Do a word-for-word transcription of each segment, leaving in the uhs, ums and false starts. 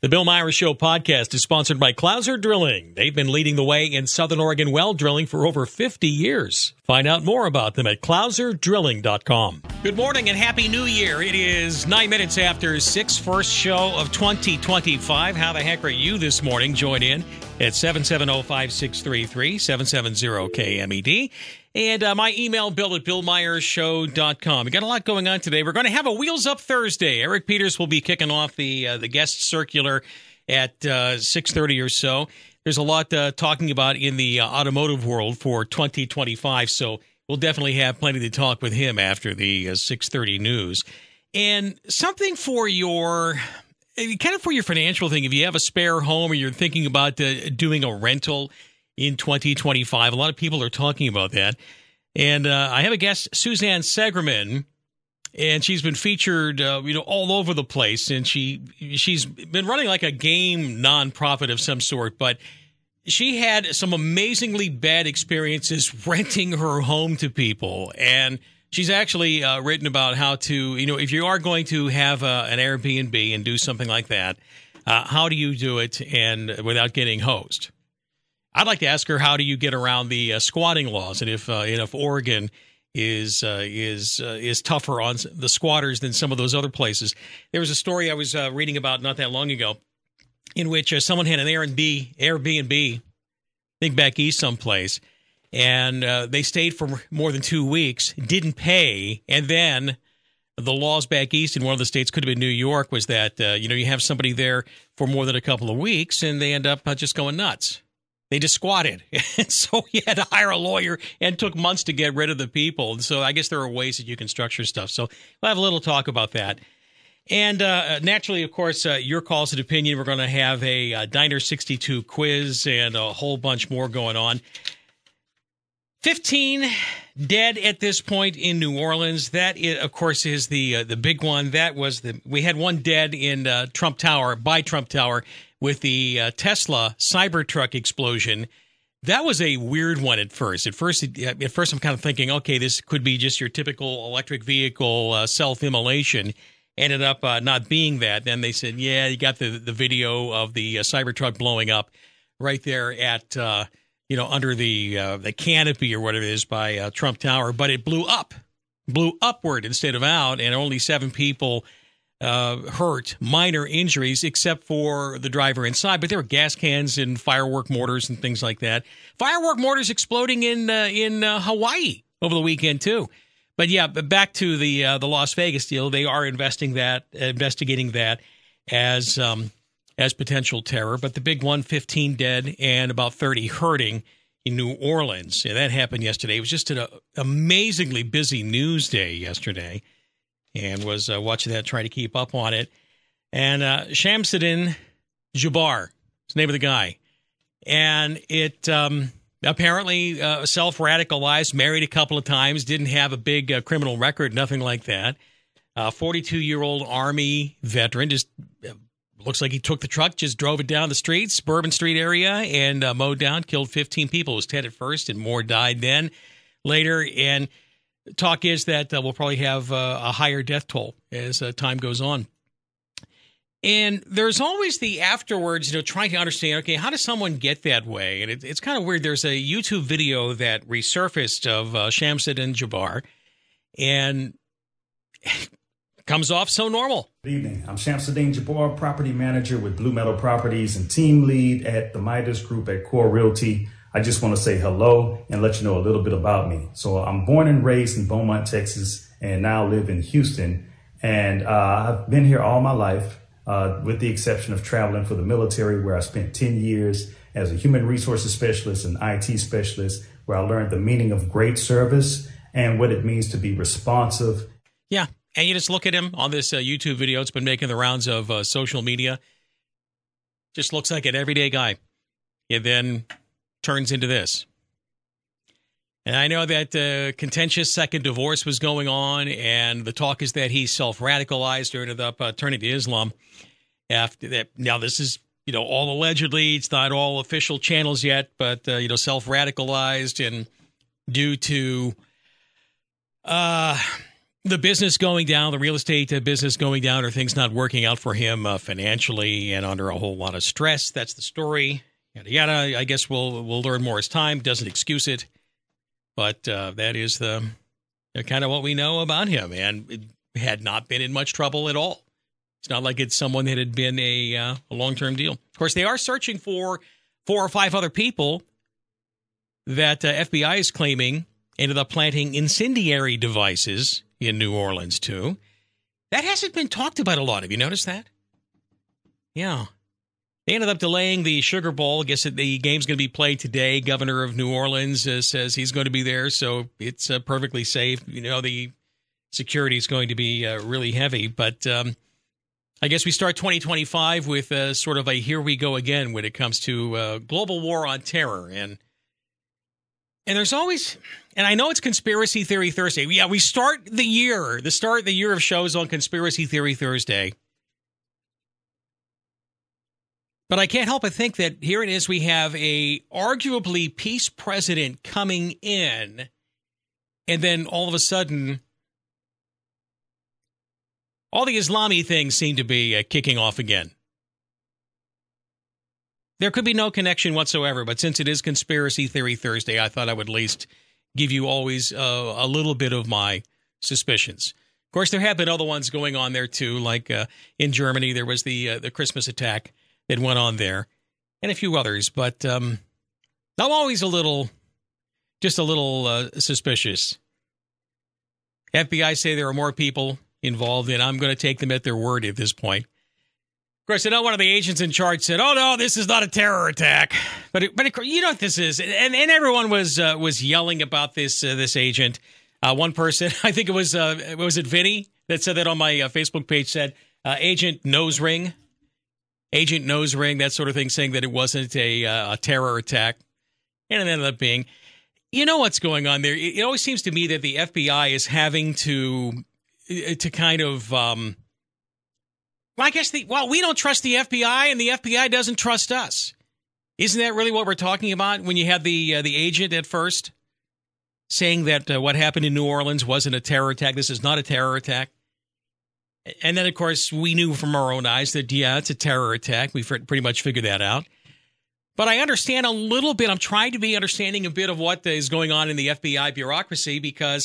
The Bill Myers Show podcast is sponsored by Clouser Drilling. They've been leading the way in Southern Oregon well drilling for over fifty years. Find out more about them at clouser drilling dot com. Good morning and Happy New Year. It is nine minutes after six, first show of twenty twenty-five. How the heck are you this morning? Join in at seven seven zero, five six three three, seven seven zero K M E D. And uh, my email, bill at bill myers show dot com. We got a lot going on today. We're going to have a Wheels Up Thursday. Eric Peters will be kicking off the uh, the guest circular at uh, six thirty or so. There's a lot uh, talking about in the uh, automotive world for twenty twenty-five, so we'll definitely have plenty to talk with him after the uh, six thirty news. And something for your, kind of for your financial thing, if you have a spare home or you're thinking about uh, doing a rental in twenty twenty-five. A lot of people are talking about that. And uh, I have a guest, Suzanne Segerman, and she's been featured uh, you know, all over the place. And she, she's been running like a game nonprofit of some sort. But she had some amazingly bad experiences renting her home to people. And she's actually uh, written about how to, you know, if you are going to have uh, an Airbnb and do something like that, uh, how do you do it and without getting hosed? I'd like to ask her, how do you get around the uh, squatting laws, and if uh, and if Oregon is uh, is uh, is tougher on the squatters than some of those other places. There was a story I was uh, reading about not that long ago, in which uh, someone had an Airbnb, Airbnb, I think back east someplace, and uh, they stayed for more than two weeks, didn't pay, and then the laws back east in one of the states, could have been New York, was that uh, you know you have somebody there for more than a couple of weeks, and they end up uh, just going nuts. They just squatted. And so you had to hire a lawyer, and took months to get rid of the people. And so I guess there are ways that you can structure stuff. So we'll have a little talk about that. And uh, naturally, of course, uh, your calls and opinion. We're going to have a uh, Diner sixty-two quiz and a whole bunch more going on. fifteen dead at this point in New Orleans. That, is, of course, is the uh, the big one. That was the we had one dead in uh, Trump Tower, by Trump Tower, with the uh, Tesla Cybertruck explosion. That was a weird one at first. At first, at first, I'm kind of thinking, okay, this could be just your typical electric vehicle uh, self-immolation. Ended up uh, not being that. Then they said, yeah, you got the, the video of the uh, Cybertruck blowing up right there at, uh, you know, under the uh, the canopy or whatever it is by uh, Trump Tower. But it blew up, blew upward instead of out, and only seven people Uh, hurt, minor injuries, except for the driver inside. But there were gas cans and firework mortars and things like that. Firework mortars exploding in uh, in uh, Hawaii over the weekend too. But yeah, but back to the uh, the Las Vegas deal. They are investing that, investigating that as um, as potential terror. But the big one, fifteen dead and about thirty hurting in New Orleans. Yeah, that happened yesterday. It was just an amazingly busy news day yesterday. And was uh, watching that, trying to keep up on it. And uh, Shamsuddin Jabbar is the name of the guy. And it um, apparently uh, self-radicalized, married a couple of times, didn't have a big uh, criminal record, nothing like that. Uh, forty-two-year-old Army veteran, just uh, looks like he took the truck, just drove it down the streets, Bourbon Street area, and uh, mowed down, killed fifteen people. It was ten at first, and more died then, later. And talk is that uh, we'll probably have uh, a higher death toll as uh, time goes on. And there's always the afterwards, you know, trying to understand, okay, how does someone get that way? And it, it's kind of weird. There's a YouTube video that resurfaced of uh, Shamsuddin Jabbar, and comes off so normal. Good evening. I'm Shamsuddin Jabbar, property manager with Blue Meadow Properties and team lead at the Midas Group at Core Realty. I just want to say hello and let you know a little bit about me. So I'm born and raised in Beaumont, Texas, and now live in Houston. And uh, I've been here all my life, uh, with the exception of traveling for the military, where I spent ten years as a human resources specialist and I T specialist, where I learned the meaning of great service and what it means to be responsive. Yeah, and you just look at him on this uh, YouTube video. It's been making the rounds of uh, social media. Just looks like an everyday guy. And then turns into this. And I know that uh, contentious second divorce was going on, and the talk is that he self-radicalized or ended up uh, turning to Islam after that. Now, this is, you know, all allegedly. It's not all official channels yet, but, uh, you know, self-radicalized and due to uh, the business going down, the real estate uh, business going down, or things not working out for him uh, financially and under a whole lot of stress. That's the story. Yada, yada. I guess we'll we'll learn more as time. Doesn't excuse it. But uh, that is the uh, kind of what we know about him. And it had not been in much trouble at all. It's not like it's someone that had been a, uh, a long-term deal. Of course, they are searching for four or five other people that uh, F B I is claiming ended up planting incendiary devices in New Orleans, too. That hasn't been talked about a lot. Have you noticed that? Yeah. They ended up delaying the Sugar Bowl. I guess the game's going to be played today. Governor of New Orleans uh, says he's going to be there, so it's uh, perfectly safe. You know, the security is going to be uh, really heavy. But um, I guess we start twenty twenty-five with uh, sort of a here we go again when it comes to uh, global war on terror. And And there's always, and I know it's Conspiracy Theory Thursday. Yeah, we start the year, the start of the year of shows on Conspiracy Theory Thursday. But I can't help but think that here it is, we have a arguably peace president coming in, and then all of a sudden, all the Islami things seem to be uh, kicking off again. There could be no connection whatsoever, but since it is Conspiracy Theory Thursday, I thought I would at least give you always uh, a little bit of my suspicions. Of course, there have been other ones going on there, too, like uh, in Germany, there was the uh, the Christmas attack that went on there, and a few others, but um, I'm always a little, just a little uh, suspicious. F B I say there are more people involved, and I'm going to take them at their word at this point. Of course, I know one of the agents in charge said, "Oh no, this is not a terror attack." But it, but it, you know what this is, and and everyone was uh, was yelling about this uh, this agent. Uh, one person, I think it was uh, was it Vinny that said that on my uh, Facebook page, said uh, Agent Nose Ring, Agent Nose Ring, that sort of thing, saying that it wasn't a uh, a terror attack, and it ended up being. You know what's going on there? It, it always seems to me that the F B I is having to to kind of. Um, Well, I guess the well, we don't trust the F B I, and the F B I doesn't trust us. Isn't that really what we're talking about when you had the uh, the agent at first saying that uh, what happened in New Orleans wasn't a terror attack? This is not a terror attack. And then, of course, we knew from our own eyes that, yeah, it's a terror attack. We've pretty much figured that out. But I understand a little bit. I'm trying to be understanding a bit of what is going on in the F B I bureaucracy because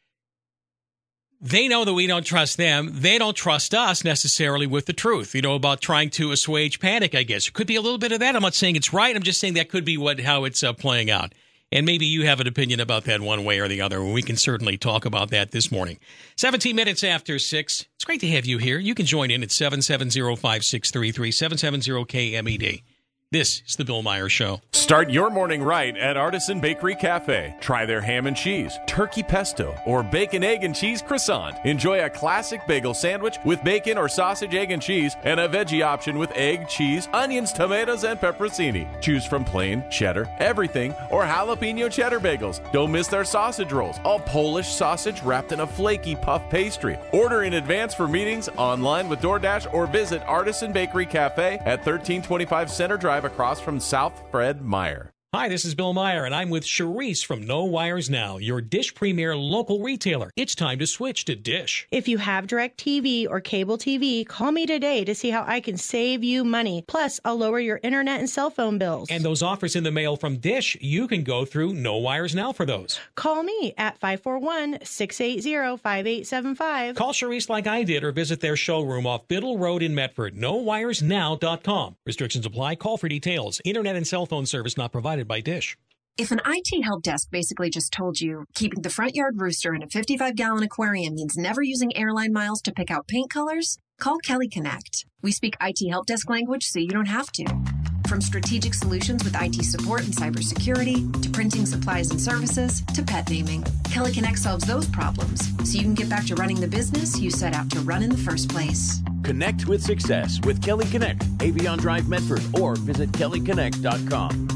they know that we don't trust them. They don't trust us necessarily with the truth, you know, about trying to assuage panic, I guess. It could be a little bit of that. I'm not saying it's right. I'm just saying that could be what how it's uh, playing out. And maybe you have an opinion about that one way or the other. We can certainly talk about that this morning. seventeen minutes after six. It's great to have you here. You can join in at seven seven zero, five six three three, seven seven zero K M E D. This is the Bill Meyer Show. Start your morning right at Artisan Bakery Cafe. Try their ham and cheese, turkey pesto, or bacon, egg, and cheese croissant. Enjoy a classic bagel sandwich with bacon or sausage, egg, and cheese, and a veggie option with egg, cheese, onions, tomatoes, and pepperoncini. Choose from plain, cheddar, everything, or jalapeno cheddar bagels. Don't miss their sausage rolls, a Polish sausage wrapped in a flaky puff pastry. Order in advance for meetings, online with DoorDash, or visit Artisan Bakery Cafe at thirteen twenty-five Center Drive across from South Fred Meyer. Hi, this is Bill Meyer, and I'm with Charisse from No Wires Now, your Dish Premier local retailer. It's time to switch to Dish. If you have DirecTV or cable T V, call me today to see how I can save you money. Plus, I'll lower your internet and cell phone bills. And those offers in the mail from Dish, you can go through No Wires Now for those. Call me at five four one, six eight zero, five eight seven five. Call Charisse like I did or visit their showroom off Biddle Road in Medford, no wires now dot com. Restrictions apply. Call for details. Internet and cell phone service not provided by Dish. If an I T help desk basically just told you keeping the front yard rooster in a fifty-five gallon aquarium means never using airline miles to pick out paint colors, call Kelly Connect. We speak I T help desk language so you don't have to. From strategic solutions with I T support and cybersecurity, to printing supplies and services, to pet naming, Kelly Connect solves those problems so you can get back to running the business you set out to run in the first place. Connect with success with Kelly Connect, Avion Drive, Medford, or visit kelly connect dot com.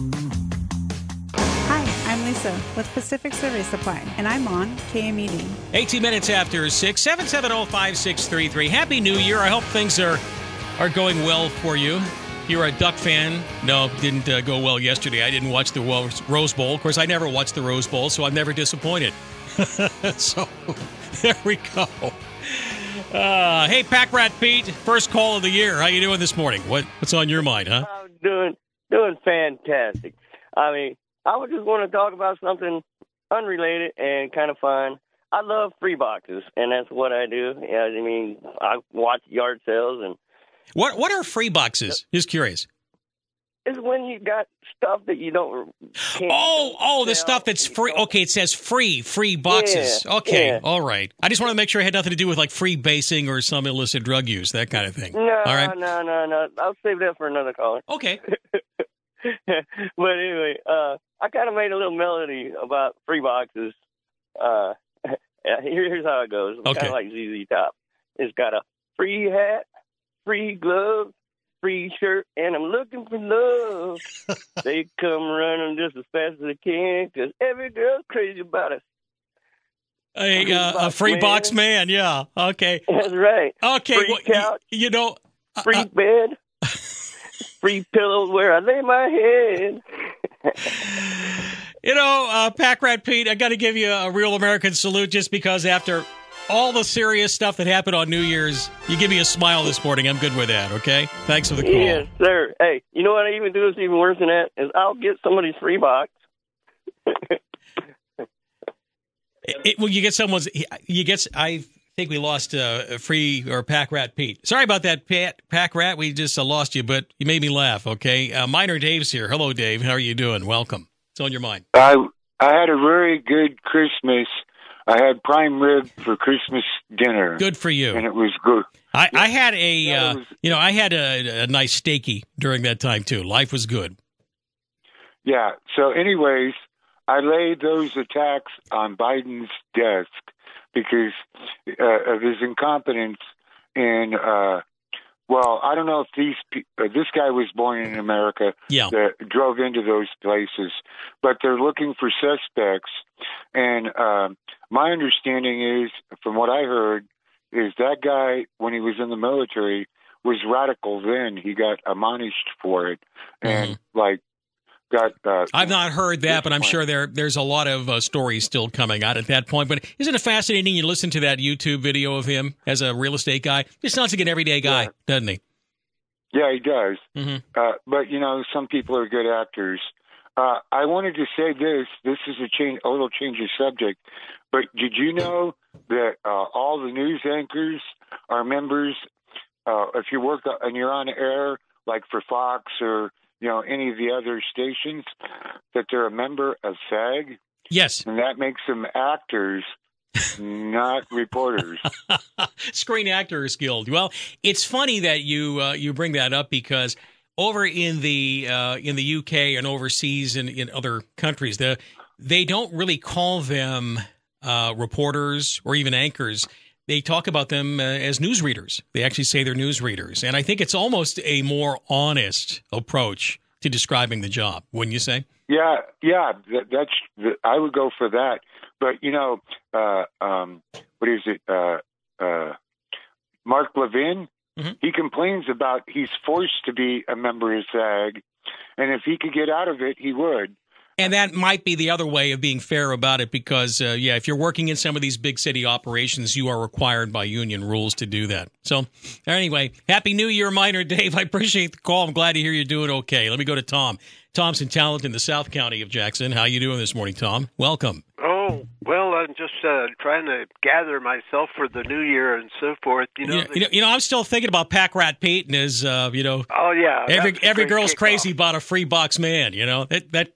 Hi, I'm Lisa with Pacific Survey Supply, and I'm on K M E D. eighteen minutes after six, seven seven zero, five six three three. Happy New Year. I hope things are, are going well for you. You're a Duck fan. No, it didn't uh, go well yesterday. I didn't watch the Rose Bowl. Of course, I never watched the Rose Bowl, so I'm never disappointed. So there we go. Uh, hey, Pack Rat Pete, first call of the year. How you doing this morning? What What's on your mind, huh? I'm doing doing fantastic. I mean, I would just want to talk about something unrelated and kind of fun. I love free boxes, and that's what I do. Yeah, I mean, I watch yard sales and. What What are free boxes? Just curious. It's when you got stuff that you don't. Can't, oh, don't oh, the sell. stuff that's free. Okay, it says free, free boxes. Yeah, okay, yeah. all right. I just want to make sure it had nothing to do with like free basing or some illicit drug use, that kind of thing. No, all right? no, no, no. I'll save that for another caller. Okay. But anyway, uh, I kind of made a little melody about free boxes. Uh, here's how it goes. It's Okay. kind of like Z Z Top. It's got a free hat, free glove, free shirt, and I'm looking for love. They come running just as fast as they can because every girl's crazy about us. A, Free uh, a box free man. box man, yeah. Okay. That's right. Okay. Free well, y- couch, you know, uh, free uh, bed, free pillows where I lay my head. you know, uh, Pack Rat Pete, I got to give you a real American salute just because after all the serious stuff that happened on New Year's, you give me a smile this morning. I'm good with that, okay? Thanks for the call. Yes, sir. Hey, you know what I even do is even worse than that is I'll get somebody's free box. It, it- well, you get someone's, you get, I think we lost uh, free or Pack Rat Pete. Sorry about that, Pat, Pack Rat. We just uh, lost you, but you made me laugh, okay? Uh, Minor Dave's here. Hello, Dave. How are you doing? Welcome. What's on your mind? I I had a very good Christmas. I had prime rib for Christmas dinner. Good for you. And it was good. I, I had a, Yeah, uh, it was- you know, I had a, a nice steaky during that time, too. Life was good. Yeah. So, anyways, I laid those attacks on Biden's desk because uh, of his incompetence in. Uh, well, I don't know if these pe- uh, this guy was born in America Yeah. that drove into those places, but they're looking for suspects. And uh, my understanding is, from what I heard, is that guy when he was in the military was radical. Then he got admonished for it, and like. Got, uh, I've not heard that, but I'm sure there there's a lot of uh, stories still coming out at that point. But isn't it fascinating? You listen to that YouTube video of him as a real estate guy. He sounds like an everyday guy, Yeah. doesn't he? Yeah, he does. Mm-hmm. Uh, but you know, some people are good actors. Uh, I wanted to say this. This is a change, a little change of subject. But did you know that uh, all the news anchors are members? Uh, if you work and you're on air, like for Fox or you know, any of the other stations, that they're a member of SAG. Yes. And that makes them actors, not reporters. Screen Actors Guild. Well, it's funny that you uh, you bring that up because over in the uh, in the U K and overseas and in other countries, the they don't really call them uh, reporters or even anchors. They talk about them uh, as newsreaders. They actually say they're newsreaders. And I think it's almost a more honest approach to describing the job, wouldn't you say? Yeah, yeah, that, that's. I would go for that. But you know, uh, um, what is it? Uh, uh, Mark Levin. Mm-hmm. He complains about he's forced to be a member of SAG, and if he could get out of it, he would. And that might be the other way of being fair about it because, uh, yeah, if you're working in some of these big city operations, you are required by union rules to do that. So, anyway, Happy New Year, Minor Dave. I appreciate the call. I'm glad to hear you're doing okay. Let me go to Tom. Tom's in Talent in the South County of Jackson. How you doing this morning, Tom? Welcome. Oh, well, I'm just uh, trying to gather myself for the new year and so forth. You know, You know, you know, you know I'm still thinking about Pack Rat Pete and his, uh, you know, oh, yeah. every that's a every great girl's kickoff. crazy about a free box man, you know. That that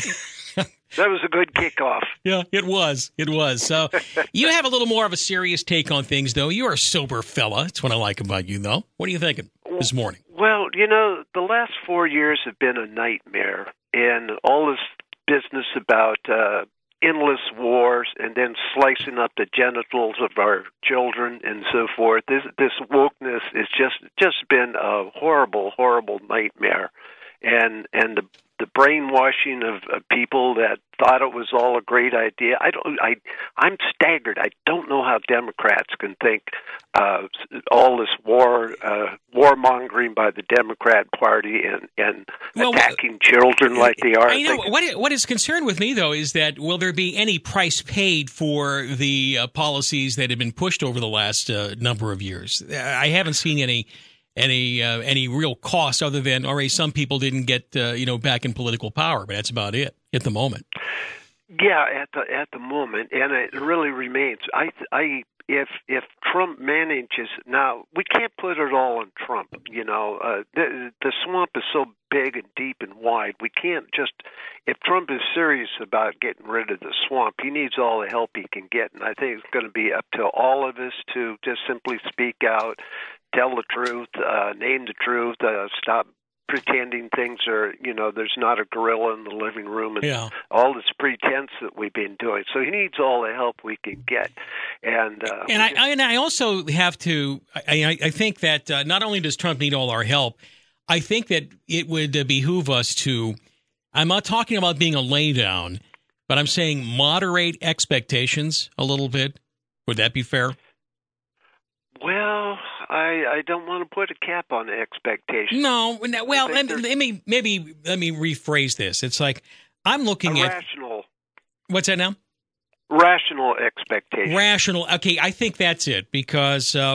That was a good kickoff. Yeah, it was. It was. So you have a little more of a serious take on things, though. You're a sober fella. That's what I like about you, though. What are you thinking this morning? Well, you know, the last four years have been a nightmare, and all this business about uh, endless wars and then slicing up the genitals of our children and so forth. This this wokeness is just just been a horrible, horrible nightmare, and and the the brainwashing of, of people that thought it was all a great idea. I don't. I I'm staggered. I don't know how Democrats can think uh, all this war uh, warmongering by the Democrat Party and and well, attacking children like they are. I know what what is concerned with me though is that will there be any price paid for the uh, policies that have been pushed over the last uh, number of years? I haven't seen any. Any uh, any real cost other than, all right, some people didn't get uh, you know back in political power, but that's about it at the moment. Yeah, at the at the moment, and it really remains. I I if if Trump manages now, we can't put it all on Trump. You know, uh, the the swamp is so big and deep and wide. We can't just if Trump is serious about getting rid of the swamp, he needs all the help he can get, and I think it's going to be up to all of us to just simply speak out. Tell the truth, uh, name the truth, uh, stop pretending things are, you know, there's not a gorilla in the living room and yeah. all this pretense that we've been doing. So he needs all the help we can get. And uh, and, I, I, and I also have to, I, I think that uh, not only does Trump need all our help, I think that it would uh, behoove us to, I'm not talking about being a laydown, but I'm saying moderate expectations a little bit. Would that be fair? Well, I, I don't want to put a cap on expectations. No, well, let me, let me maybe let me rephrase this. It's like I'm looking a at rational. What's that now? Rational expectations. Rational. Okay, I think that's it because uh,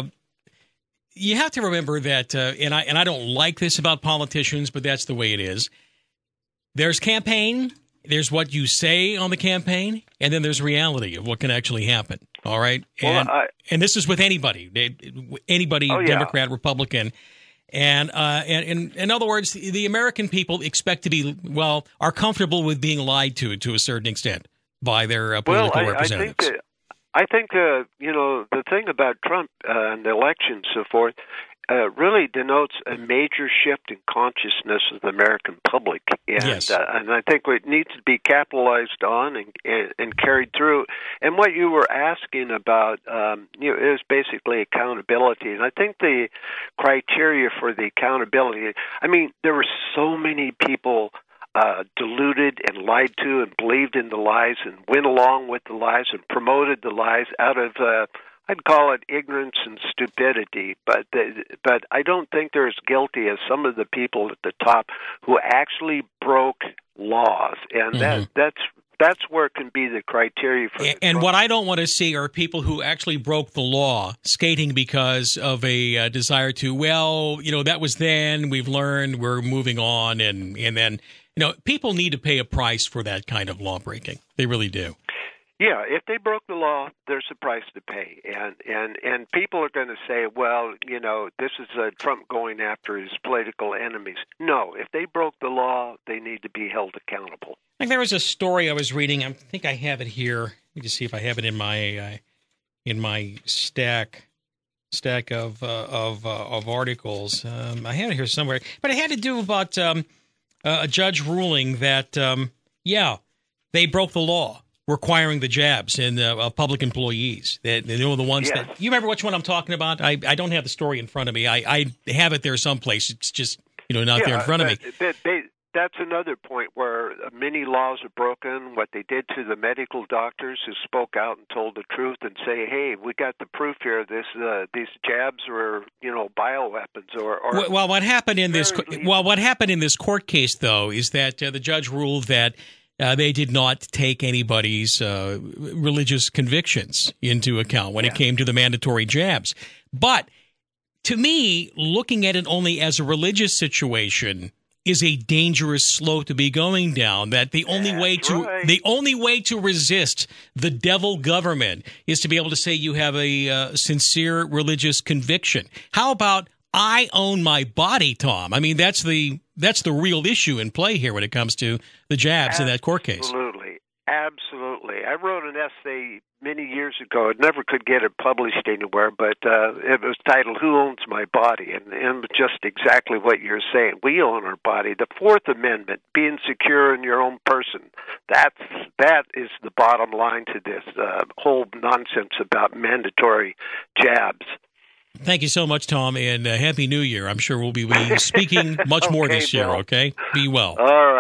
you have to remember that, uh, and I and I don't like this about politicians, but that's the way it is. There's campaign. There's what you say on the campaign, and then there's reality of what can actually happen. All right, and well, I, and this is with anybody, anybody, oh, yeah. Democrat, Republican, and uh, and, and in other words, the American people expect to be well, are comfortable with being lied to to a certain extent by their uh, political well, I, representatives. I think that, I think uh, you know the thing about Trump uh, and the election and so forth. Uh, really denotes a major shift in consciousness of the American public, and yes. uh, and I think it needs to be capitalized on and, and, and carried through. And what you were asking about, um, you know, is basically accountability. And I think the criteria for the accountability. I mean, there were so many people uh, deluded and lied to and believed in the lies and went along with the lies and promoted the lies out of. Uh, I'd call it ignorance and stupidity, but the, but I don't think they're as guilty as some of the people at the top who actually broke laws, and mm-hmm. that that's that's where it can be the criteria for. And, and what I don't want to see are people who actually broke the law skating because of a uh, desire to, well, you know, that was then. We've learned. We're moving on, and and then you know, people need to pay a price for that kind of law breaking. They really do. Yeah, if they broke the law, there's a price to pay, and and and people are going to say, well, you know, this is uh, Trump going after his political enemies. No, if they broke the law, they need to be held accountable. Like there was a story I was reading. I think I have it here. Let me just see if I have it in my uh, in my stack stack of uh, of uh, of articles. Um, I have it here somewhere, but it had to do about um, uh, a judge ruling that um, yeah, they broke the law. Requiring the jabs in uh, uh, public employees. That they, they know the ones yes. that you remember which one I'm talking about. I, I don't have the story in front of me. I, I have it there someplace. It's just you know not yeah, there in front of me. That, they, that's another point where many laws are broken. What they did to the medical doctors who spoke out and told the truth and say, "Hey, we got the proof here. This uh, these jabs were you know bioweapons." Or, or well, well, what happened in this well, what happened in this court case though is that uh, the judge ruled that. Uh, they did not take anybody's uh, religious convictions into account when yeah. it came to the mandatory jabs. But to me, looking at it only as a religious situation is a dangerous slope to be going down. That the only That's way to right. the only way to resist the devil government is to be able to say you have a uh, sincere religious conviction. How about I own my body, Tom? I mean, that's the that's the real issue in play here when it comes to the jabs Absolutely. in that court case. Absolutely. Absolutely. I wrote an essay many years ago. I never could get it published anywhere, but uh, it was titled, Who Owns My Body? And, and just exactly what you're saying. We own our body. The Fourth Amendment, being secure in your own person, that's, that is the bottom line to this uh, whole nonsense about mandatory jabs. Thank you so much, Tom, and uh, Happy New Year. I'm sure we'll be speaking much okay, more this year, Bill. okay? Be well. All right.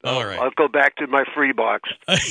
All right. I'll go back to my free box.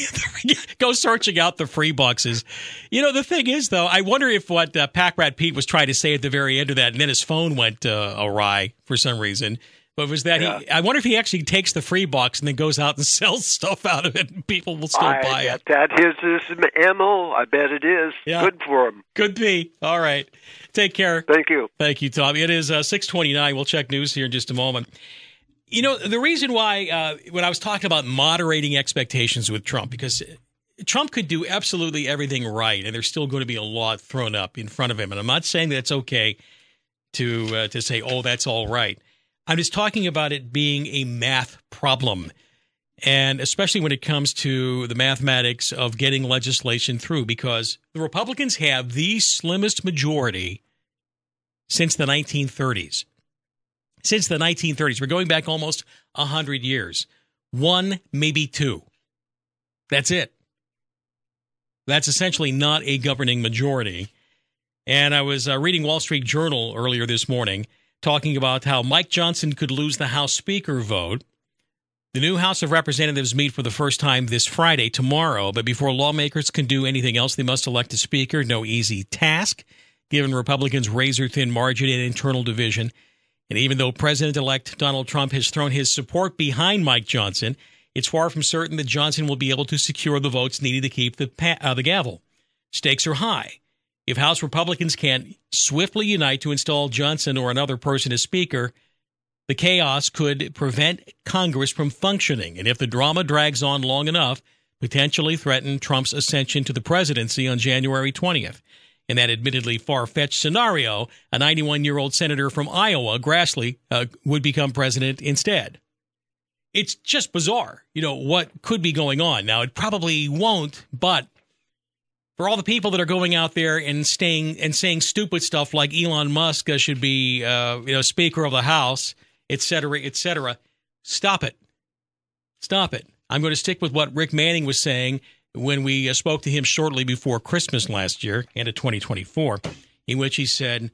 Go searching out the free boxes. You know, the thing is, though, I wonder if what uh, Pack Rat Pete was trying to say at the very end of that, and then his phone went uh, awry for some reason, but was that yeah. he? I wonder if he actually takes the free box and then goes out and sells stuff out of it, and people will still I buy it. That is his M O. I bet it is. Yeah. Good for him. Could be. All right. Take care. Thank you. Thank you, Tom. It is uh, six twenty-nine. We'll check news here in just a moment. You know, the reason why, uh, when I was talking about moderating expectations with Trump, because Trump could do absolutely everything right, and there's still going to be a lot thrown up in front of him. And I'm not saying that it's okay to uh, to say, oh, that's all right. I'm just talking about it being a math problem, and especially when it comes to the mathematics of getting legislation through, because the Republicans have the slimmest majority since the nineteen thirties. Since the nineteen thirties. We're going back almost one hundred years. One, maybe two. That's it. That's essentially not a governing majority. And I was uh, reading Wall Street Journal earlier this morning talking about how Mike Johnson could lose the House Speaker vote. The new House of Representatives meet for the first time this Friday, tomorrow. But before lawmakers can do anything else, they must elect a speaker. No easy task, given Republicans' razor-thin margin and internal division. And even though President-elect Donald Trump has thrown his support behind Mike Johnson, it's far from certain that Johnson will be able to secure the votes needed to keep the, pa- uh, the gavel. Stakes are high. If House Republicans can't swiftly unite to install Johnson or another person as Speaker, the chaos could prevent Congress from functioning. And if the drama drags on long enough, potentially threaten Trump's ascension to the presidency on January twentieth. In that admittedly far-fetched scenario, a ninety-one-year-old senator from Iowa, Grassley, uh, would become president instead. It's just bizarre, you know, what could be going on. Now, it probably won't, but for all the people that are going out there and staying and saying stupid stuff like Elon Musk uh, should be, uh, you know, Speaker of the House, et cetera, et cetera, stop it. Stop it. I'm going to stick with what Rick Manning was saying when we uh, spoke to him shortly before Christmas last year, end of twenty twenty-four, in which he said,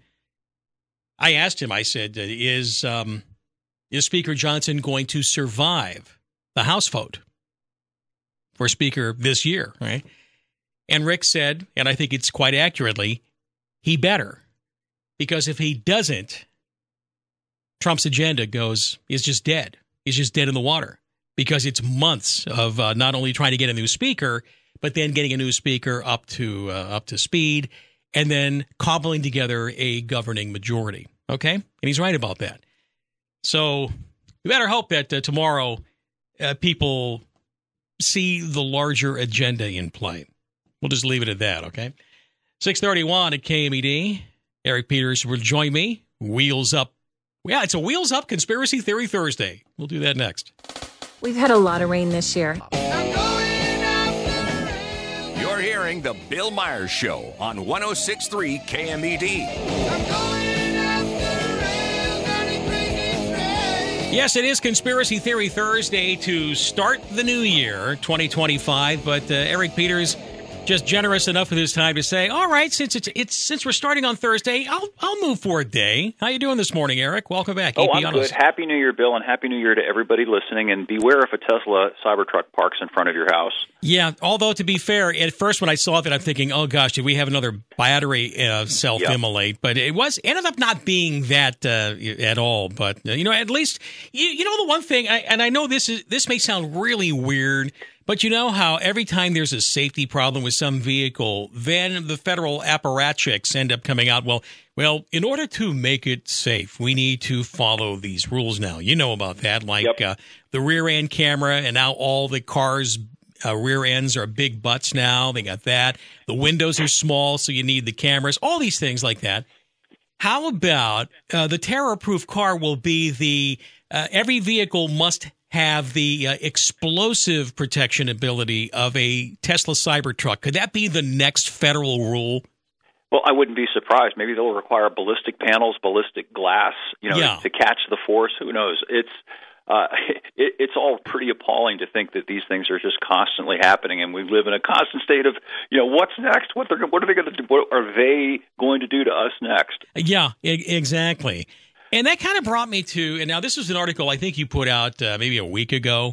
I asked him, I said, is um, is Speaker Johnson going to survive the House vote for Speaker this year, right? And Rick said, and I think it's quite accurately, he better. Because if he doesn't, Trump's agenda goes, is just dead. He's just dead in the water. Because it's months of uh, not only trying to get a new speaker, but then getting a new speaker up to uh, up to speed, and then cobbling together a governing majority. Okay? And he's right about that. So we better hope that uh, tomorrow uh, people see the larger agenda in play. We'll just leave it at that, okay? six thirty-one at K M E D. Eric Peters will join me. Wheels Up. Yeah, it's a Wheels Up Conspiracy Theory Thursday. We'll do that next. We've had a lot of rain this year. You're hearing The Bill Myers Show on one oh six point three K M E D. Yes, it is Conspiracy Theory Thursday to start the new year, twenty twenty-five, but uh, Eric Peters just generous enough with his time to say, all right, since it's it's since we're starting on Thursday, I'll I'll move for a day. How you doing this morning, Eric? Welcome back. Oh, I'm good. Happy New Year, Bill, and Happy New Year to everybody listening. And beware if a Tesla Cybertruck parks in front of your house. Yeah, although to be fair, at first when I saw that, I'm thinking, oh gosh, did we have another battery uh, self-immolate? Yep. But it was ended up not being that uh, at all. But uh, you know, at least you, you know the one thing, I, and I know this is this may sound really weird. But you know how every time there's a safety problem with some vehicle, then the federal apparatchiks end up coming out, well, well, in order to make it safe, we need to follow these rules now. You know about that, like yep. uh, the rear end camera, and now all the cars' uh, rear ends are big butts now. They got that. The windows are small, so you need the cameras, all these things like that. How about uh, the terror-proof car will be the uh, every vehicle must have the uh, explosive protection ability of a Tesla Cybertruck. Could that be the next federal rule? Well, I wouldn't be surprised. Maybe they'll require ballistic panels, ballistic glass, you know, yeah. to catch the force. Who knows? It's uh, it, it's all pretty appalling to think that these things are just constantly happening, and we live in a constant state of, you know, what's next? What they're what are they going to do? What are they going to do to us next? Yeah, e- exactly. And that kind of brought me to, and now this was an article I think you put out uh, maybe a week ago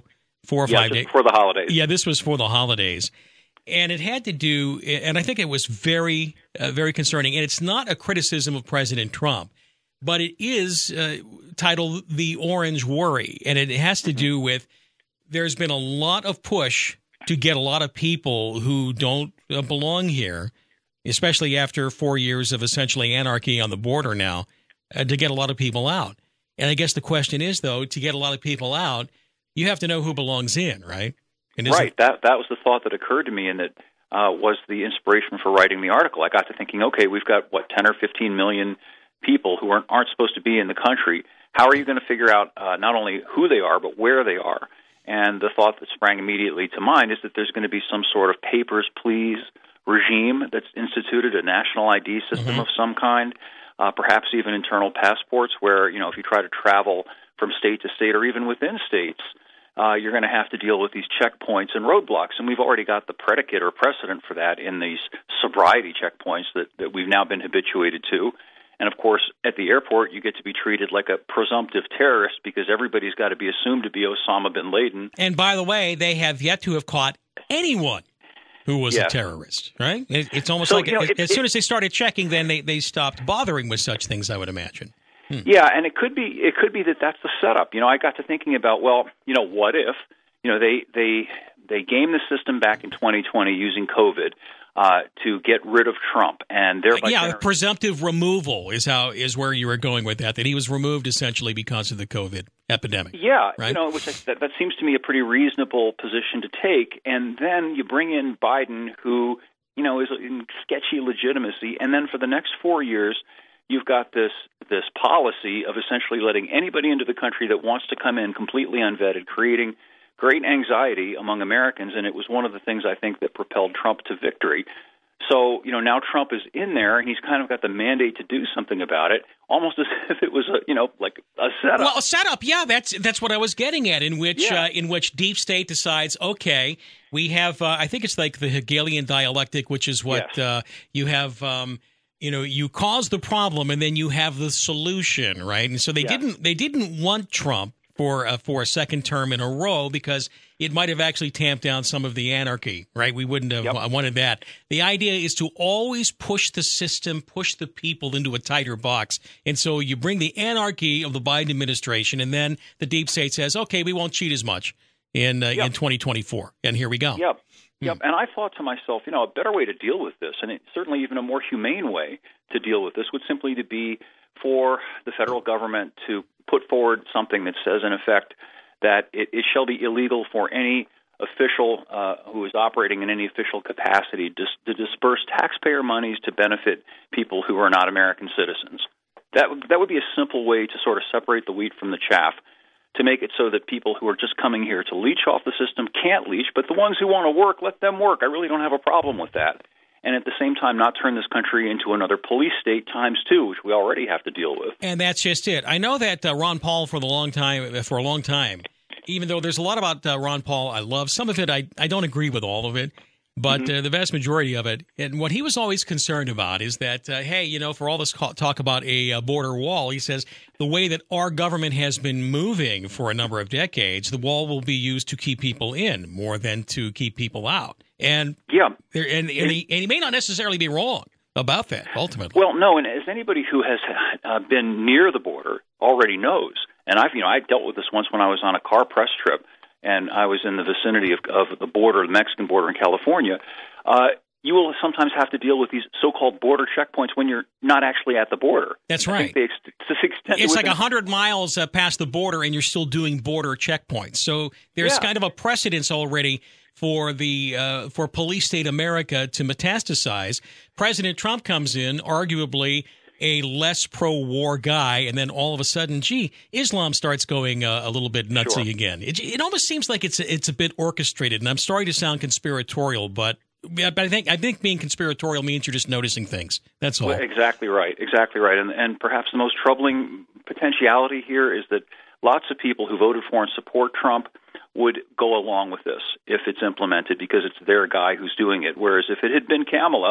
four or yeah, five days for the holidays. Yeah, this was for the holidays. And it had to do, and I think it was very, uh, very concerning. And it's not a criticism of President Trump, but it is uh, titled The Orange Worry. And it has to do with there's been a lot of push to get a lot of people who don't uh, belong here, especially after four years of essentially anarchy on the border now, uh, to get a lot of people out. And I guess the question is, though, to get a lot of people out, you have to know who belongs in, right? And right. That that was the thought that occurred to me, and that uh, was the inspiration for writing the article. I got to thinking, okay, we've got, what, ten or fifteen million people who aren't, aren't supposed to be in the country. How are you going to figure out uh, not only who they are, but where they are? And the thought that sprang immediately to mind is that there's going to be some sort of papers, please regime that's instituted, a national I D system mm-hmm. of some kind, uh, perhaps even internal passports where, you know, if you try to travel from state to state or even within states, uh, you're going to have to deal with these checkpoints and roadblocks. And we've already got the predicate or precedent for that in these sobriety checkpoints that, that we've now been habituated to. And, of course, at the airport, you get to be treated like a presumptive terrorist because everybody's got to be assumed to be Osama bin Laden. And, by the way, they have yet to have caught anyone who was yes. a terrorist, right? It, it's almost so, like you know, as, it, as it, soon as they started checking, then they, they stopped bothering with such things, I would imagine. Hmm. Yeah, and it could be it could be that that's the setup. You know, I got to thinking about, well, you know, what if, you know, they they they gamed the system back in twenty twenty using COVID uh, to get rid of Trump, and thereby yeah, gener- presumptive removal is how is where you were going with that. That he was removed essentially because of the COVID epidemic. Yeah, right? you know, which I, that that seems to me a pretty reasonable position to take. And then you bring in Biden, who you know is in sketchy legitimacy, and then for the next four years. You've got this this policy of essentially letting anybody into the country that wants to come in completely unvetted, creating great anxiety among Americans, and it was one of the things I think that propelled Trump to victory. So, you know, now Trump is in there, and he's kind of got the mandate to do something about it, almost as if it was, a, you know, like a setup. Well, a setup, yeah, that's that's what I was getting at, in which yeah. uh, in which deep state decides, okay, we have, uh, I think it's like the Hegelian dialectic, which is what yes. uh, you have. Um, You know, you cause the problem, and then you have the solution, right? And so they yeah. didn't they didn't want Trump for uh, for a second term in a row because it might have actually tamped down some of the anarchy, right? We wouldn't have yep. wanted that. The idea is to always push the system, push the people into a tighter box. And so you bring the anarchy of the Biden administration, and then the deep state says, okay, we won't cheat as much in uh, yep. in twenty twenty-four. And here we go. Yep. Yep, and I thought to myself, you know, a better way to deal with this, and it, certainly even a more humane way to deal with this, would simply to be for the federal government to put forward something that says, in effect, that it, it shall be illegal for any official uh, who is operating in any official capacity to, to disperse taxpayer monies to benefit people who are not American citizens. That that would be a simple way to sort of separate the wheat from the chaff, to make it so that people who are just coming here to leech off the system can't leech, but the ones who want to work, let them work. I really don't have a problem with that. And at the same time, not turn this country into another police state times two, which we already have to deal with. And that's just it. I know that uh, Ron Paul for the long time, for a long time, even though there's a lot about uh, Ron Paul I love, some of it I, I don't agree with all of it. But mm-hmm. uh, the vast majority of it, and what he was always concerned about is that, uh, hey, you know, for all this talk about a uh, border wall, he says the way that our government has been moving for a number of decades, the wall will be used to keep people in more than to keep people out. And yeah, there, and, and, he, and he may not necessarily be wrong about that, ultimately. Well, no, and as anybody who has uh, been near the border already knows, and I've, you know, I dealt with this once when I was on a car press trip, and I was in the vicinity of, of the border, the Mexican border in California, uh, you will sometimes have to deal with these so-called border checkpoints when you're not actually at the border. That's right. I think they ex- to extent it's within- like one hundred miles uh, past the border, and you're still doing border checkpoints. So there's yeah. kind of a precedence already for the uh, for police state America to metastasize. President Trump comes in, arguably a less pro-war guy, and then all of a sudden, gee, Islam starts going uh, a little bit nutsy sure. again. It, it almost seems like it's it's a bit orchestrated, and I'm sorry to sound conspiratorial, but but I think I think being conspiratorial means you're just noticing things. That's all. Well, exactly right, exactly right, and and perhaps the most troubling potentiality here is that lots of people who voted for and support Trump would go along with this if it's implemented because it's their guy who's doing it. Whereas if it had been Kamala,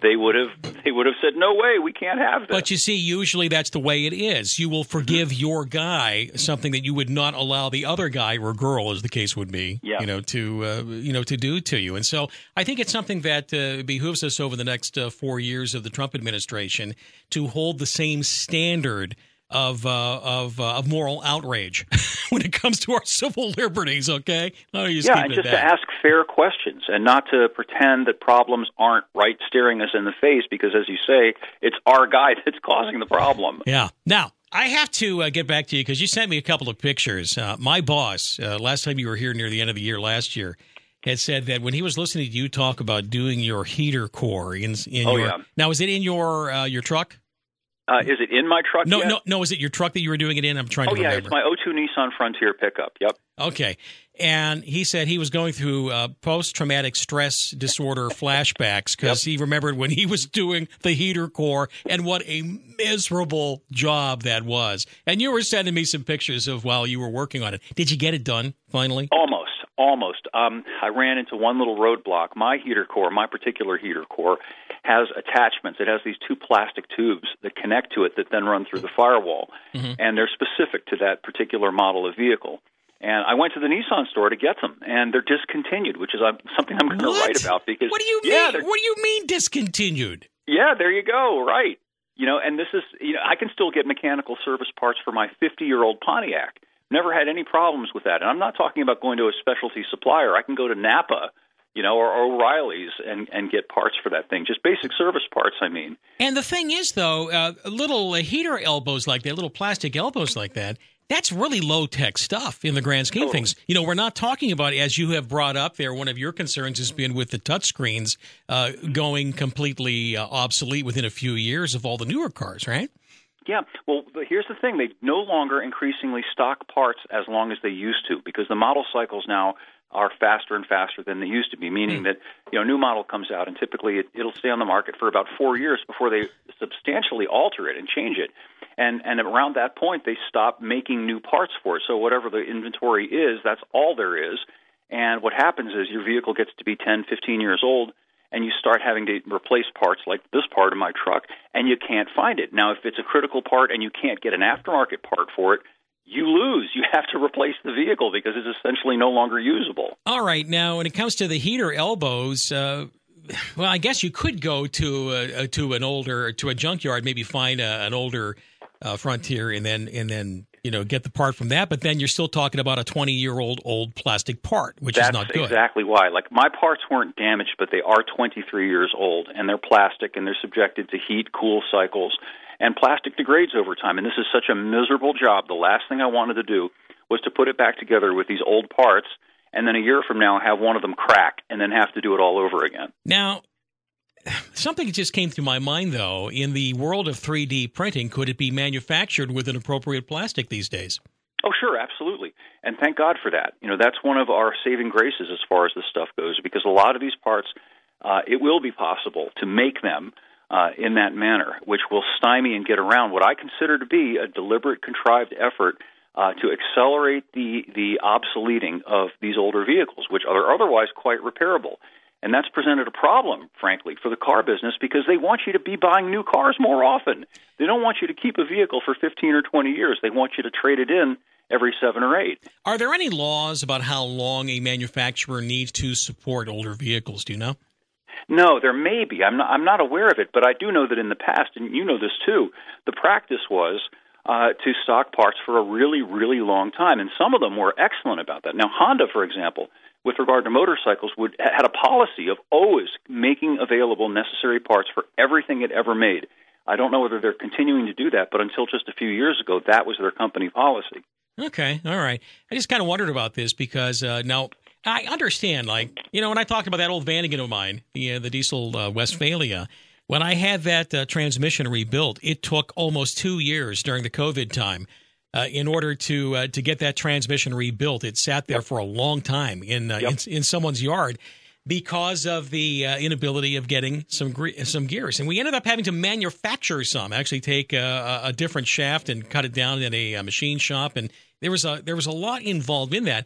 they would have they would have said, no way, we can't have this. But you see, usually that's the way it is. You will forgive your guy something that you would not allow the other guy or girl, as the case would be, yeah. you know, to uh, you know to do to you. And so I think it's something that uh, behooves us over the next uh, four years of the Trump administration to hold the same standard of uh, of uh, of moral outrage when it comes to our civil liberties. Okay, oh, you just yeah, keep and it just back. to ask fair questions and not to pretend that problems aren't right staring us in the face. Because, as you say, it's our guy that's causing the problem. Yeah. Now, I have to uh, get back to you because you sent me a couple of pictures. Uh, my boss, uh, last time you were here near the end of the year last year, had said that when he was listening to you talk about doing your heater core in, in oh, your yeah. now, is it in your uh, your truck? Uh, is it in my truck No, yet? no, no. Is it your truck that you were doing it in? I'm trying oh, to yeah, remember. it's my oh two Nissan Frontier pickup. Yep. Okay. And he said he was going through uh, post-traumatic stress disorder flashbacks because yep. he remembered when he was doing the heater core and what a miserable job that was. And you were sending me some pictures of while you were working on it. Did you get it done finally? Almost. Almost. Um, I ran into one little roadblock. My heater core, my particular heater core, has attachments. It has these two plastic tubes that connect to it that then run through the firewall, mm-hmm. and they're specific to that particular model of vehicle. And I went to the Nissan store to get them, and they're discontinued, which is uh, something I'm going to write about. Because what do you yeah, mean? What do you mean discontinued? Yeah, there you go. Right. You know, and this is you know I can still get mechanical service parts for my fifty-year-old Pontiac. Never had any problems with that. And I'm not talking about going to a specialty supplier. I can go to Napa, you know, or, or O'Reilly's and, and get parts for that thing. Just basic service parts, I mean. And the thing is, though, uh, little uh, heater elbows like that, little plastic elbows like that, that's really low-tech stuff in the grand scheme of totally. things. You know, we're not talking about, as you have brought up there, one of your concerns has been with the touchscreens uh, going completely uh, obsolete within a few years of all the newer cars, right? Yeah, well, but here's the thing. They no longer increasingly stock parts as long as they used to because the model cycles now are faster and faster than they used to be, meaning mm. that, you know, a new model comes out and typically it, it'll stay on the market for about four years before they substantially alter it and change it. And and around that point, they stop making new parts for it. So whatever the inventory is, that's all there is. And what happens is your vehicle gets to be ten, fifteen years old, and you start having to replace parts like this part of my truck, and you can't find it. Now, if it's a critical part and you can't get an aftermarket part for it, you lose. You have to replace the vehicle because it's essentially no longer usable. All right. Now, when it comes to the heater elbows, uh, well, I guess you could go to uh, to an older to a junkyard, maybe find a, an older uh, Frontier, and then and then you know get the part from that. But then you're still talking about a twenty-year-old old plastic part, which That's is not good. That's exactly why. Like my parts weren't damaged, but they are twenty-three years old, and they're plastic, and they're subjected to heat, cool cycles. And plastic degrades over time, and this is such a miserable job. The last thing I wanted to do was to put it back together with these old parts, and then a year from now have one of them crack, and then have to do it all over again. Now, something just came through my mind, though. In the world of three D printing, could it be manufactured with an appropriate plastic these days? Oh, sure, absolutely. And thank God for that. You know, that's one of our saving graces as far as this stuff goes, because a lot of these parts, uh, it will be possible to make them Uh, in that manner, which will stymie and get around what I consider to be a deliberate, contrived effort uh, to accelerate the, the obsoleting of these older vehicles, which are otherwise quite repairable. And that's presented a problem, frankly, for the car business because they want you to be buying new cars more often. They don't want you to keep a vehicle for fifteen or twenty years. They want you to trade it in every seven or eight. Are there any laws about how long a manufacturer needs to support older vehicles? Do you know? No, there may be. I'm not, I'm not aware of it, but I do know that in the past, and you know this too, the practice was uh, to stock parts for a really, really long time, and some of them were excellent about that. Now, Honda, for example, with regard to motorcycles, would had a policy of always making available necessary parts for everything it ever made. I don't know whether they're continuing to do that, but until just a few years ago, that was their company policy. Okay, all right. I just kind of wondered about this because uh, now I understand, like, you know, when I talked about that old Vanagon of mine, the, uh, the diesel uh, Westphalia, when I had that uh, transmission rebuilt, it took almost two years during the COVID time uh, in order to uh, to get that transmission rebuilt. It sat there for a long time in uh, yep. in, in someone's yard because of the uh, inability of getting some gre- some gears. And we ended up having to manufacture some, actually take a, a different shaft and cut it down in a, a machine shop. And there was a there was a lot involved in that.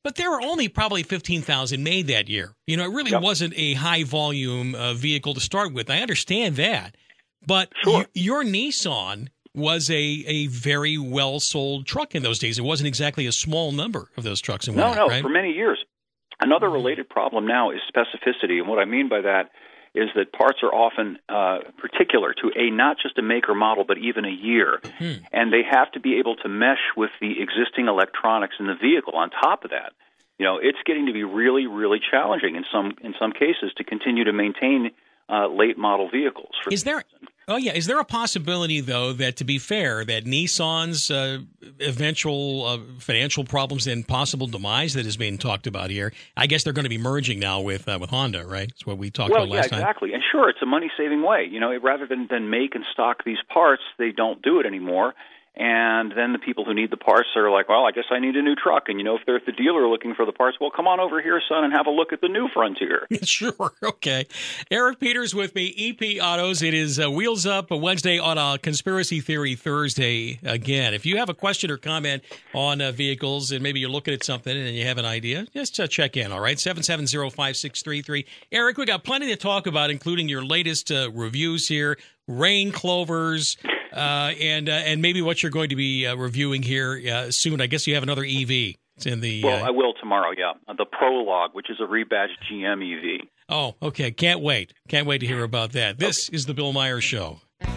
But there were only probably fifteen thousand made that year. You know, it really Yep. wasn't a high-volume uh, vehicle to start with. I understand that. But Sure. y- your Nissan was a, a very well-sold truck in those days. It wasn't exactly a small number of those trucks in No, one, no, right? for many years. Another related problem now is specificity, and what I mean by that is that parts are often uh, particular to a not just a make or model, but even a year, Hmm. and they have to be able to mesh with the existing electronics in the vehicle. On top of that, you know, it's getting to be really, really challenging in some in some cases to continue to maintain uh, late model vehicles. For Is there? Oh yeah. Is there a possibility though that, to be fair, that Nissan's uh, eventual uh, financial problems and possible demise that is being talked about here? I guess they're going to be merging now with uh, with Honda, right? That's what we talked well, about yeah, last time. exactly. And sure, it's a money-saving way. You know, rather than, than make and stock these parts, they don't do it anymore. And then the people who need the parts are like, well, I guess I need a new truck. And, you know, if they're at the dealer looking for the parts, well, come on over here, son, and have a look at the new Frontier. Sure. Okay. Eric Peters with me, E P Autos. It is uh, Wheels Up, a Wednesday on a Conspiracy Theory Thursday again. If you have a question or comment on uh, vehicles and maybe you're looking at something and you have an idea, just uh, check in, all right? seven seven zero, five six three three. Eric, we got plenty to talk about, including your latest uh, reviews here, rain clovers, uh, and uh, and maybe what you're going to be uh, reviewing here uh, soon. I guess you have another E V. It's in the. Well, uh, I will tomorrow, yeah. Uh, The Prologue, which is a rebadged G M E V. Oh, okay. Can't wait. Can't wait to hear about that. This okay. is the Bill Myers Show.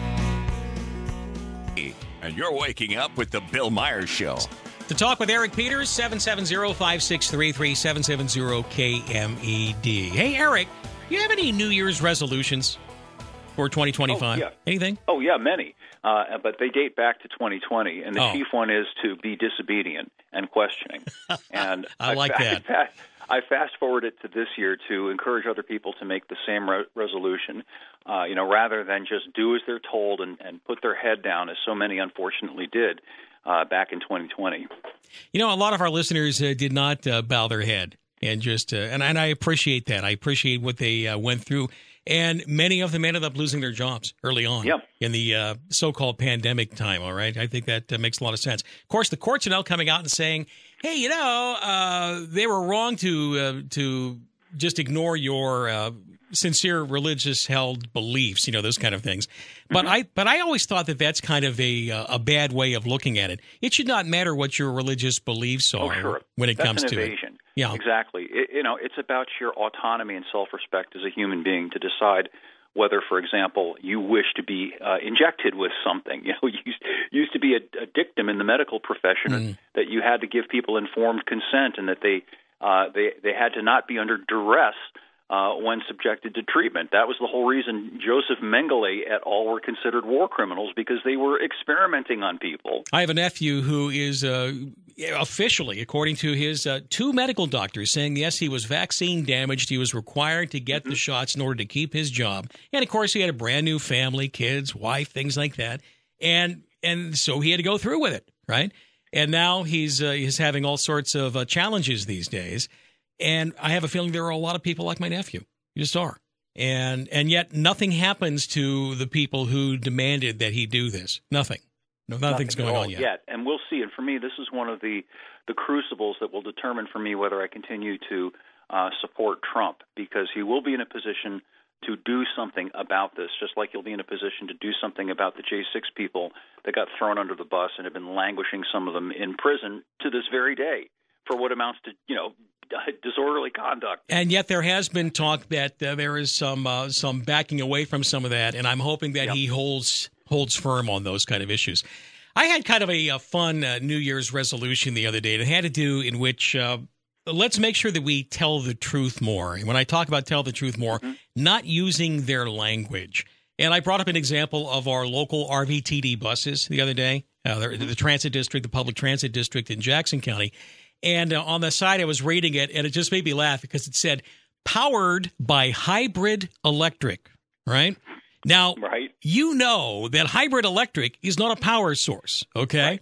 And you're waking up with the Bill Myers Show. To talk with Eric Peters, seven seven zero, five six three three, seven seven zero K M E D. Hey, Eric, do you have any New Year's resolutions for twenty twenty-five? Oh, yeah. Anything? Oh, yeah, many. Uh, but they date back to twenty twenty, and the oh. chief one is to be disobedient and questioning. And I like I, that. I, I fast forwarded to this year to encourage other people to make the same re- resolution, uh, you know, rather than just do as they're told and, and put their head down, as so many unfortunately did uh, back in twenty twenty. You know, a lot of our listeners uh, did not uh, bow their head, and just uh, and, and I appreciate that. I appreciate what they uh, went through. And many of them ended up losing their jobs early on yep. in the uh, so-called pandemic time, all right? I think that uh, makes a lot of sense. Of course, the courts are now coming out and saying, hey, you know, uh, they were wrong to uh, to just ignore your uh, sincere religious-held beliefs, you know, those kind of things. But mm-hmm. I but I always thought that that's kind of a a bad way of looking at it. It should not matter what your religious beliefs are oh, sure. when it that's comes an to evasion. it. Yeah, exactly. It, you know, it's about your autonomy and self-respect as a human being to decide whether, for example, you wish to be uh, injected with something. You know, used used to be a, a dictum in the medical profession mm. that you had to give people informed consent and that they uh, they they had to not be under duress uh, when subjected to treatment. That was the whole reason Joseph Mengele et al. Were considered war criminals, because they were experimenting on people. I have a nephew who is uh, officially, according to his uh, two medical doctors, saying, yes, he was vaccine damaged. He was required to get mm-hmm. the shots in order to keep his job. And, of course, he had a brand new family, kids, wife, things like that. And and so he had to go through with it, right? And now he's, uh, he's having all sorts of uh, challenges these days. And I have a feeling there are a lot of people like my nephew. You just are. And and yet nothing happens to the people who demanded that he do this. Nothing. No, nothing's Nothing going on yet. yet. And we'll see. And for me, this is one of the, the crucibles that will determine for me whether I continue to uh, support Trump, because he will be in a position to do something about this, just like he'll be in a position to do something about the J six people that got thrown under the bus and have been languishing, some of them in prison to this very day, for what amounts to, you know, disorderly conduct. And yet there has been talk that uh, there is some uh, some backing away from some of that, and I'm hoping that yep. he holds holds firm on those kind of issues. I had kind of a, a fun uh, New Year's resolution the other day. It had to do in which uh, let's make sure that we tell the truth more. And when I talk about tell the truth more, mm-hmm. not using their language. And I brought up an example of our local R V T D buses the other day, uh, the, the transit district, the public transit district in Jackson County. And uh, on the side, I was reading it, and it just made me laugh because it said, powered by hybrid electric, right? Now, right. you know that hybrid electric is not a power source, okay? Right.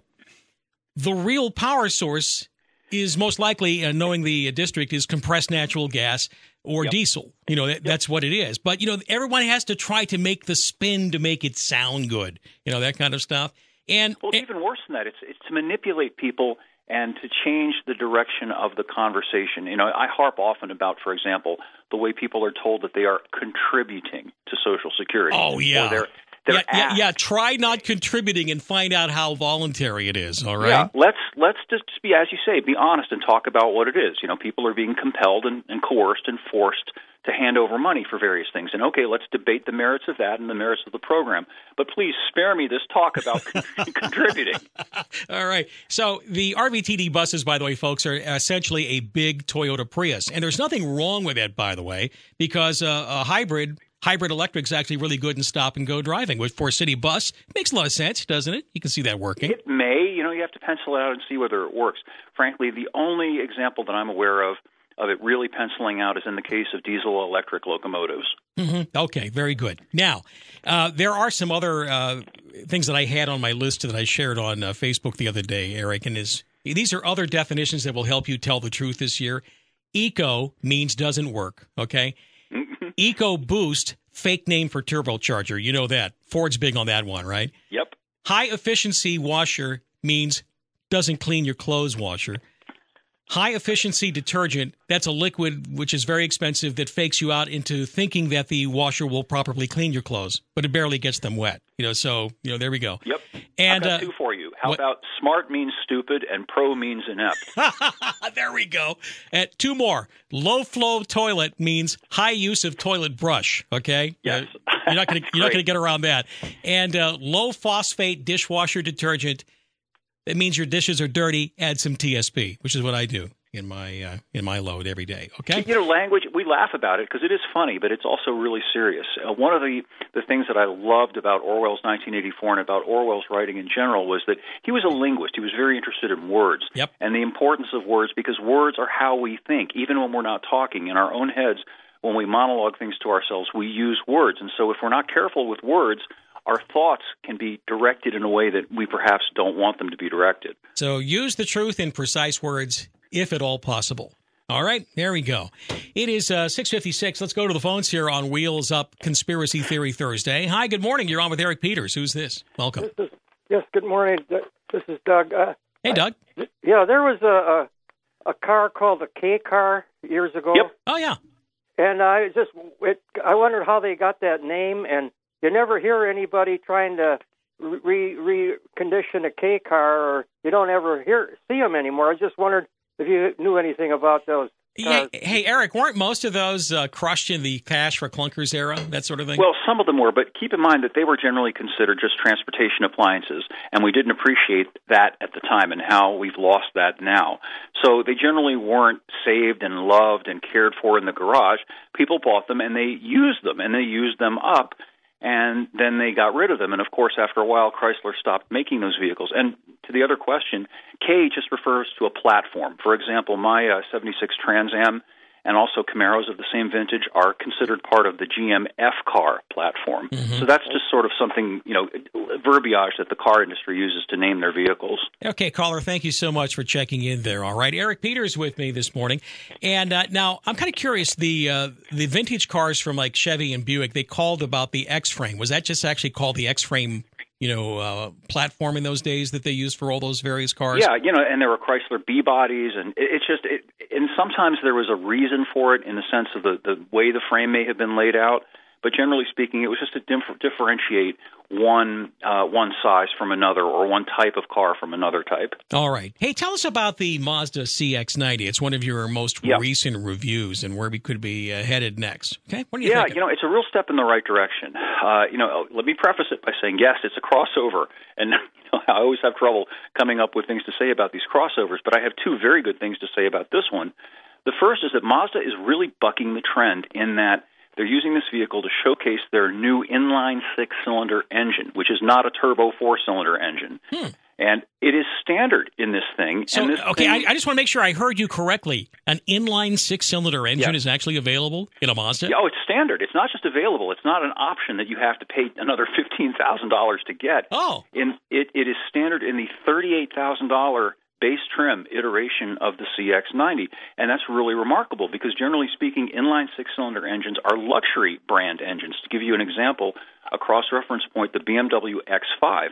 The real power source is most likely, uh, knowing the uh, district, is compressed natural gas or yep. diesel. You know, that, yep. that's what it is. But, you know, everyone has to try to make the spin to make it sound good, you know, that kind of stuff. And Well, it's and, even worse than that. It's, it's to manipulate people and to change the direction of the conversation. You know, I harp often about, for example, the way people are told that they are contributing to Social Security. Oh, yeah. Or they're, they're yeah, yeah, asked. yeah, try not contributing and find out how voluntary it is, all right? Yeah, let's let's just be, as you say, be honest and talk about what it is. You know, people are being compelled and, and coerced and forced to hand over money for various things. And, okay, let's debate the merits of that and the merits of the program. But please spare me this talk about con- contributing. All right. So the R V T D buses, by the way, folks, are essentially a big Toyota Prius. And there's nothing wrong with that, by the way, because uh, a hybrid hybrid electric is actually really good in stop-and-go driving, which for a city bus makes a lot of sense, doesn't it? You can see that working. It may. You know, you have to pencil it out and see whether it works. Frankly, the only example that I'm aware of of it really penciling out is in the case of diesel-electric locomotives. Mm-hmm. Okay, very good. Now, uh, there are some other uh, things that I had on my list that I shared on uh, Facebook the other day, Eric, and is these are other definitions that will help you tell the truth this year. Eco means doesn't work, okay? Eco Boost, fake name for turbocharger. You know that. Ford's big on that one, right? Yep. High-efficiency washer means doesn't clean your clothes washer. High-efficiency detergent, that's a liquid which is very expensive that fakes you out into thinking that the washer will properly clean your clothes, but it barely gets them wet. You know, so, you know, there we go. Yep. And, I've got uh, two for you. How what? about smart means stupid and pro means inept? There we go. And two more. Low-flow toilet means high use of toilet brush, okay? Yes. Uh, you're not going to you're not going to get around that. And uh, low-phosphate dishwasher detergent, it means your dishes are dirty. Add some T S P, which is what I do in my uh, in my load every day. Okay. You know, language. We laugh about it because it is funny, but it's also really serious. Uh, one of the the things that I loved about Orwell's nineteen eighty-four and about Orwell's writing in general was that he was a linguist. He was very interested in words yep. and the importance of words, because words are how we think, even when we're not talking in our own heads. When we monologue things to ourselves, we use words, and so if we're not careful with words, our thoughts can be directed in a way that we perhaps don't want them to be directed. So use the truth in precise words, if at all possible. All right, there we go. It is uh, six fifty-six. Let's go to the phones here on Wheels Up Conspiracy Theory Thursday. Hi, good morning. You're on with Eric Peters. Who's this? Welcome. This is, yes, good morning. This is Doug. Uh, hey, Doug. I, yeah, there was a, a a car called the K car years ago. Yep. Oh, yeah. And I just, it, I wondered how they got that name, and you never hear anybody trying to re recondition a K car, or you don't ever hear see them anymore. I just wondered if you knew anything about those cars. Yeah, hey, Eric, weren't most of those uh, crushed in the cash for clunkers era, that sort of thing? Well, some of them were, but keep in mind that they were generally considered just transportation appliances, and we didn't appreciate that at the time and how we've lost that now. So they generally weren't saved and loved and cared for in the garage. People bought them, and they used them, and they used them up, and then they got rid of them. And, of course, after a while, Chrysler stopped making those vehicles. And to the other question, K just refers to a platform. For example, my uh, seventy-six Trans Am and also Camaros of the same vintage are considered part of the G M F-Car platform. Mm-hmm. So that's just sort of something, you know, verbiage that the car industry uses to name their vehicles. Okay, caller, thank you so much for checking in there. All right, Eric Peters with me this morning. And uh, now I'm kind of curious, the uh, the vintage cars from like Chevy and Buick, they called about the X-Frame. Was that just actually called the X-Frame, you know, uh, platform in those days that they used for all those various cars? Yeah, you know, and there were Chrysler B-bodies, and it, it's just, it, and sometimes there was a reason for it in the sense of the, the way the frame may have been laid out, but generally speaking, it was just to dif- differentiate one uh, one size from another, or one type of car from another type. All right. Hey, tell us about the Mazda C X ninety. It's one of your most yep. recent reviews, and where we could be uh, headed next. Okay, what do you yeah, think? Yeah, you know, it's a real step in the right direction. Uh, you know, let me preface it by saying, yes, it's a crossover, and you know, I always have trouble coming up with things to say about these crossovers, but I have two very good things to say about this one. The first is that Mazda is really bucking the trend in that they're using this vehicle to showcase their new inline six-cylinder engine, which is not a turbo four-cylinder engine. Hmm. And it is standard in this thing. So, and this okay, thing, I, I just want to make sure I heard you correctly. An inline six-cylinder engine yeah. is actually available in a Mazda? Yeah, oh, it's standard. It's not just available. It's not an option that you have to pay another fifteen thousand dollars to get. Oh. In, it, it is standard in the thirty-eight thousand dollars base trim iteration of the C X ninety. And that's really remarkable because, generally speaking, inline six-cylinder engines are luxury brand engines. To give you an example, a cross-reference point, the B M W X five,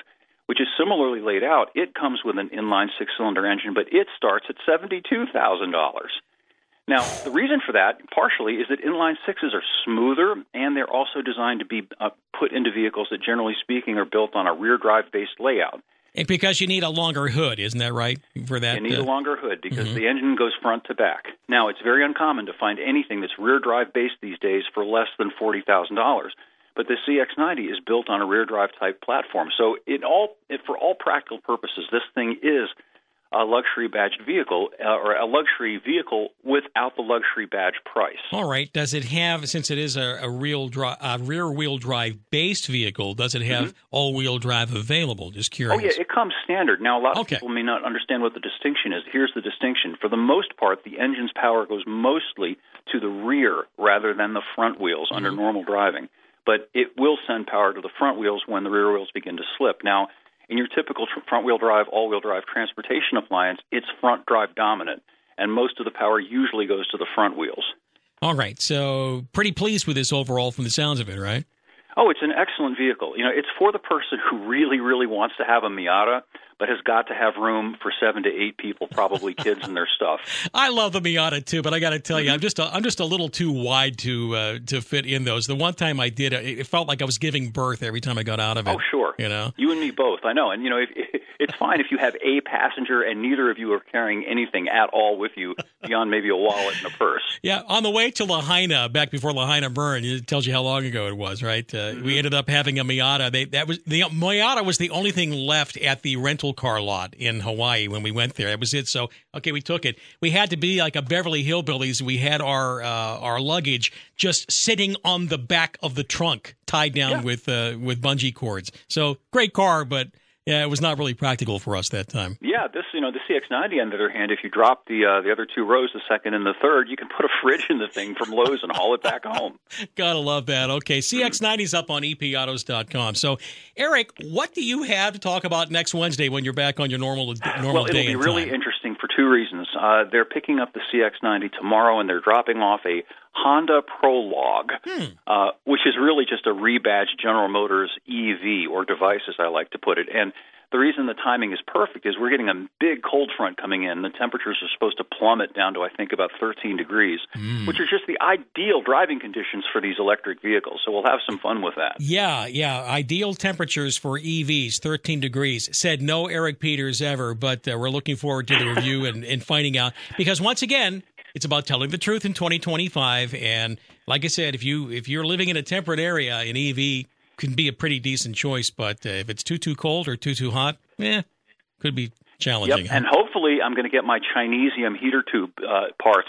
which is similarly laid out, it comes with an inline six-cylinder engine, but it starts at seventy-two thousand dollars. Now, the reason for that, partially, is that inline sixes are smoother, and they're also designed to be uh, put into vehicles that, generally speaking, are built on a rear-drive-based layout. And because you need a longer hood, isn't that right, for that? You need uh, a longer hood because mm-hmm. the engine goes front to back. Now, it's very uncommon to find anything that's rear-drive based these days for less than forty thousand dollars. But the C X ninety is built on a rear-drive type platform. So it all, it, for all practical purposes, this thing is a luxury badged vehicle, uh, or a luxury vehicle without the luxury badge price. All right. Does it have, since it is a, a real dri- a rear-wheel drive based vehicle, does it have mm-hmm. all-wheel drive available? Just curious. Oh, yeah, it comes standard. Now, a lot okay. of people may not understand what the distinction is. Here's the distinction. For the most part, the engine's power goes mostly to the rear rather than the front wheels mm-hmm. under normal driving. But it will send power to the front wheels when the rear wheels begin to slip. Now, in your typical tr- front-wheel drive, all-wheel drive transportation appliance, it's front-drive dominant, and most of the power usually goes to the front wheels. All right, so pretty pleased with this overall from the sounds of it, right? Oh, it's an excellent vehicle. You know, it's for the person who really, really wants to have a Miata, but has got to have room for seven to eight people, probably kids and their stuff. I love the Miata too, but I got to tell you, I'm just a, I'm just a little too wide to uh, to fit in those. The one time I did, it felt like I was giving birth every time I got out of it. Oh, sure. You know, you and me both. I know, and you know, if, it's fine if you have a passenger and neither of you are carrying anything at all with you beyond maybe a wallet and a purse. Yeah, on the way to Lahaina, back before Lahaina burned, it tells you how long ago it was, right? Uh, mm-hmm. We ended up having a Miata. They that was the Miata was the only thing left at the rental car lot in Hawaii when we went there. That was it. So, okay, we took it. We had to be like a Beverly Hillbillies. We had our uh, our luggage just sitting on the back of the trunk, tied down yeah. with uh, with bungee cords. So, great car, but yeah, it was not really practical for us that time. Yeah, this you know the C X ninety, on the other hand, if you drop the uh, the other two rows, the second and the third, you can put a fridge in the thing from Lowe's and haul it back home. Gotta love that. Okay, C X ninety's up on E P autos dot com. So, Eric, what do you have to talk about next Wednesday when you're back on your normal normal well, day? Well, it'll be really time? interesting for two reasons. Uh, they're picking up the C X ninety tomorrow, and they're dropping off a Honda Prologue, hmm. uh, which is really just a rebadged General Motors E V, or device, as I like to put it. And the reason the timing is perfect is we're getting a big cold front coming in. The temperatures are supposed to plummet down to, I think, about thirteen degrees, mm. which are just the ideal driving conditions for these electric vehicles. So we'll have some fun with that. Yeah, yeah. Ideal temperatures for E Vs, thirteen degrees. Said no Eric Peters ever, but uh, we're looking forward to the review and, and finding out. Because once again, it's about telling the truth in twenty twenty-five. And like I said, if, you, if you're living in a temperate area, an E V can be a pretty decent choice, but uh, if it's too, too cold or too, too hot, eh, could be challenging. Yep, and hopefully I'm going to get my Chinesium heater tube uh, parts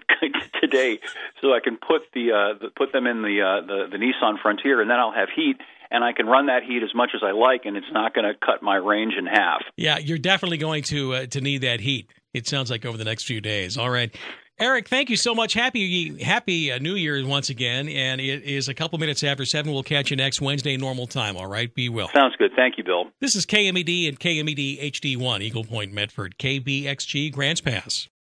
today so I can put the, uh, the put them in the, uh, the the Nissan Frontier, and then I'll have heat, and I can run that heat as much as I like, and it's not going to cut my range in half. Yeah, you're definitely going to uh, to need that heat, it sounds like, over the next few days. All right. Eric, thank you so much. Happy Happy uh, New Year once again, and it is a couple minutes after seven. We'll catch you next Wednesday normal time, all right? Be well. Sounds good. Thank you, Bill. This is K M E D and K M E D H D one, Eagle Point, Medford, K B X G, Grants Pass.